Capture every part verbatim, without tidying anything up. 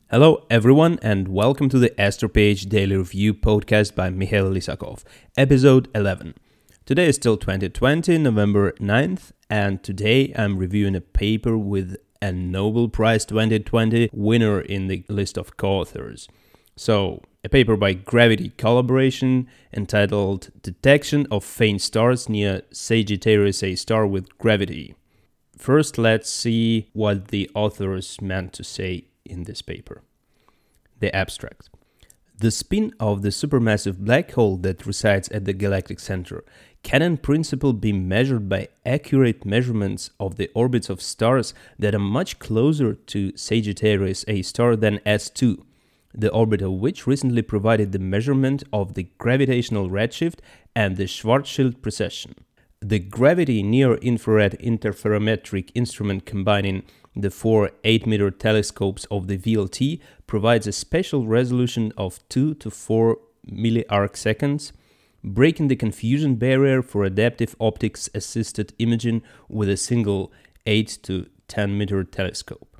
Hello, everyone, and welcome to the Astropage Daily Review podcast by Mikhail Lysakov, episode eleven. Today is still twenty twenty, November ninth, and today I'm reviewing a paper with a Nobel Prize twenty twenty winner in the list of co-authors. So, a paper by Gravity Collaboration entitled Detection of Faint Stars Near Sagittarius A Star with Gravity. First, let's see what the authors meant to say in this paper. The abstract. The spin of the supermassive black hole that resides at the galactic center can in principle be measured by accurate measurements of the orbits of stars that are much closer to Sagittarius A star than S two, the orbit of which recently provided the measurement of the gravitational redshift and the Schwarzschild precession. The Gravity Near-Infrared Interferometric Instrument combining the four eight-meter telescopes of the V L T provides a spatial resolution of two to four milliarc seconds, breaking the confusion barrier for adaptive optics-assisted imaging with a single eight to ten meter telescope.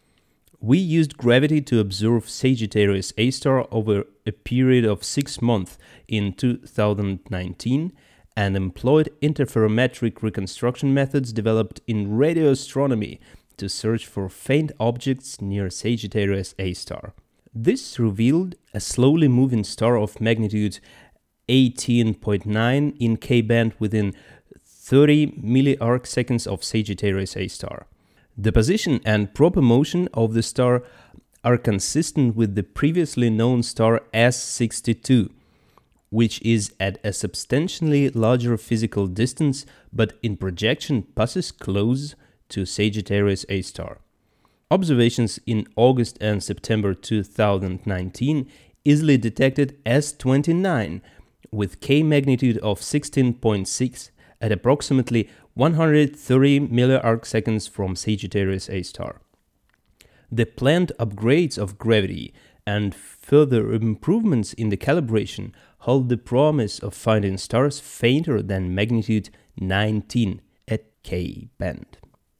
We used Gravity to observe Sagittarius A star over a period of six months in two thousand nineteen and employed interferometric reconstruction methods developed in radio astronomy to search for faint objects near Sagittarius A star. This revealed a slowly moving star of magnitude eighteen point nine in K-band within thirty milliarc seconds of Sagittarius A star. The position and proper motion of the star are consistent with the previously known star S sixty-two, which is at a substantially larger physical distance but in projection passes close to Sagittarius A star. Observations in August and September two thousand nineteen easily detected S twenty-nine with K magnitude of sixteen point six at approximately one hundred thirty milliarc seconds from Sagittarius A star. The planned upgrades of Gravity and further improvements in the calibration hold the promise of finding stars fainter than magnitude nineteen at K-band.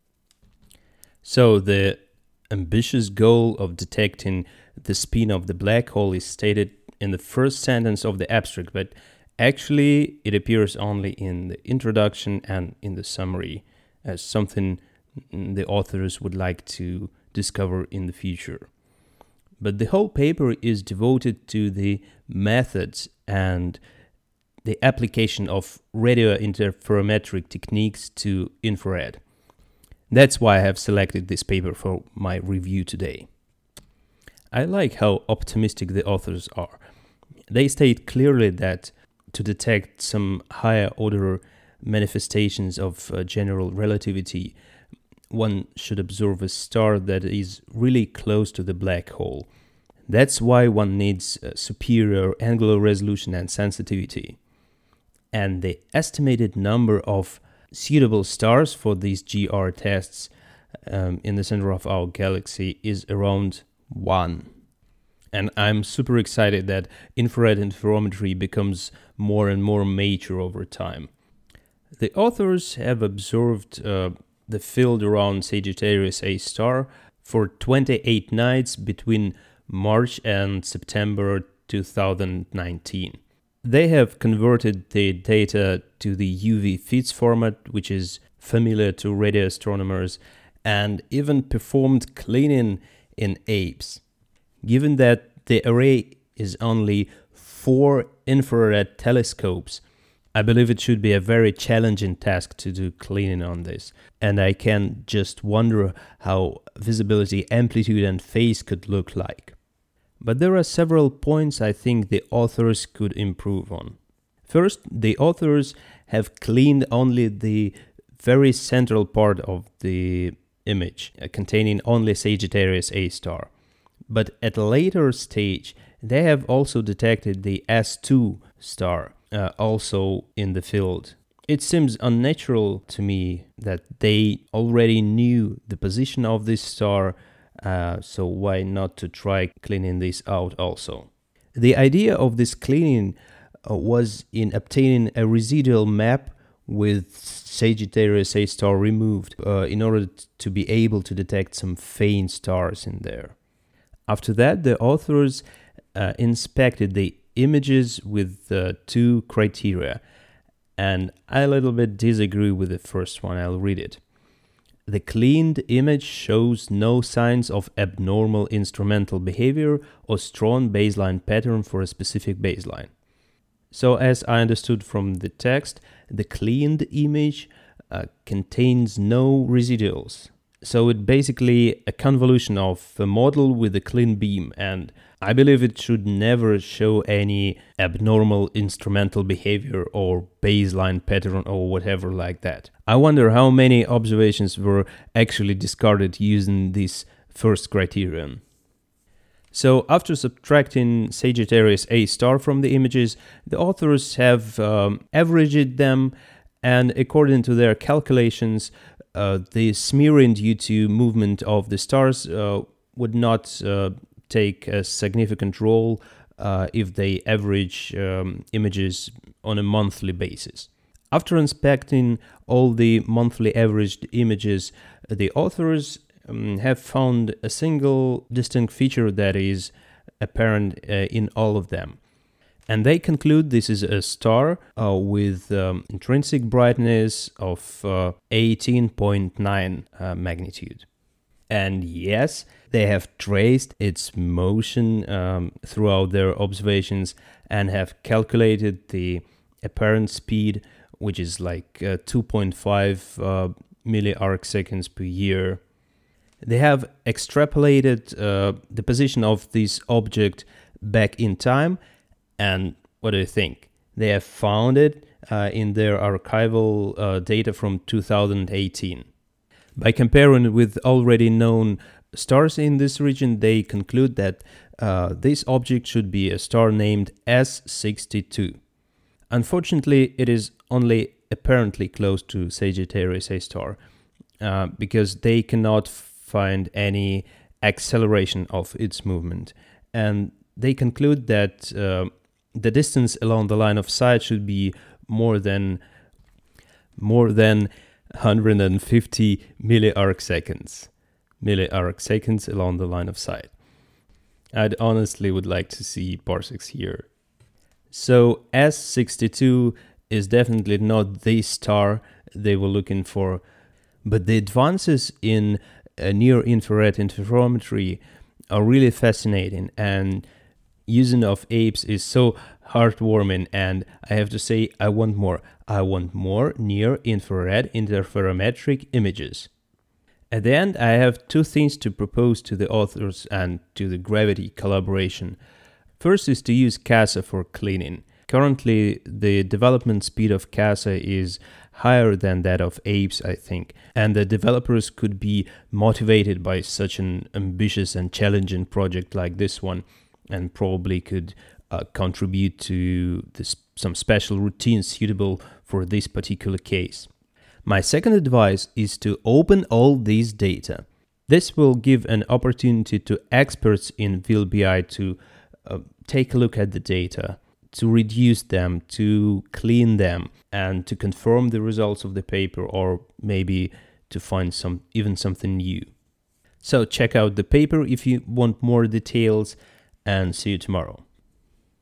So the ambitious goal of detecting the spin of the black hole is stated in the first sentence of the abstract, but actually it appears only in the introduction and in the summary as something the authors would like to discover in the future. But the whole paper is devoted to the methods and the application of radio interferometric techniques to infrared. That's why I have selected this paper for my review today. I like how optimistic the authors are. They state clearly that to detect some higher order manifestations of uh, general relativity, one should observe a star that is really close to the black hole. That's why one needs uh, superior angular resolution and sensitivity. And the estimated number of suitable stars for these G R tests um, in the center of our galaxy is around one. And I'm super excited that infrared interferometry becomes more and more major over time. The authors have observed uh, the field around Sagittarius A star for twenty-eight nights between March and September two thousand nineteen. They have converted the data to the U V feeds format, which is familiar to radio astronomers, and even performed cleaning in A B S. Given that the array is only four infrared telescopes, I believe it should be a very challenging task to do cleaning on this, and I can just wonder how visibility, amplitude, and phase could look like. But there are several points I think the authors could improve on. First, the authors have cleaned only the very central part of the image, uh, containing only Sagittarius A star. But at a later stage, they have also detected the S two star, uh, also in the field. It seems unnatural to me that they already knew the position of this star, Uh, so why not to try cleaning this out also? The idea of this cleaning uh, was in obtaining a residual map with Sagittarius A star removed uh, in order to be able to detect some faint stars in there. After that, the authors uh, inspected the images with uh, two criteria, and I a little bit disagree with the first one. I'll read it. The cleaned image shows no signs of abnormal instrumental behavior or strong baseline pattern for a specific baseline. So as I understood from the text, the cleaned image uh, contains no residuals. So it's basically a convolution of a model with a clean beam, and I believe it should never show any abnormal instrumental behavior or baseline pattern or whatever like that. I wonder how many observations were actually discarded using this first criterion. So after subtracting Sagittarius A star from the images, the authors have um, averaged them, and according to their calculations, uh, the smearing due to movement of the stars uh, would not uh, take a significant role uh, if they average um, images on a monthly basis. After inspecting all the monthly averaged images, the authors um, have found a single distinct feature that is apparent uh, in all of them. And they conclude this is a star uh, with um, intrinsic brightness of uh, eighteen point nine uh, magnitude. And yes, they have traced its motion um, throughout their observations and have calculated the apparent speed, which is like uh, two point five uh, milliarc seconds per year. They have extrapolated uh, the position of this object back in time, and what do you think? They have found it uh, in their archival uh, data from two thousand eighteen. By comparing it with already known stars in this region, they conclude that uh, this object should be a star named S sixty-two. Unfortunately, it is only apparently close to Sagittarius A star uh, because they cannot find any acceleration of its movement. And they conclude that uh, the distance along the line of sight should be more than more than one hundred fifty milliarc seconds. Milliarc seconds along the line of sight. I'd honestly would like to see parsecs here. So S sixty-two is definitely not the star they were looking for, but the advances in uh, near-infrared interferometry are really fascinating, and using of apes is so heartwarming, and I have to say I want more. I want more near-infrared interferometric images. At the end, I have two things to propose to the authors and to the Gravity collaboration. First is to use CASA for cleaning. Currently, the development speed of CASA is higher than that of apes, I think, and the developers could be motivated by such an ambitious and challenging project like this one, and probably could uh, contribute to this, some special routines suitable for this particular case. My second advice is to open all these data. This will give an opportunity to experts in V L B I to uh, take a look at the data, to reduce them, to clean them, and to confirm the results of the paper, or maybe to find some even something new. So check out the paper if you want more details, and see you tomorrow.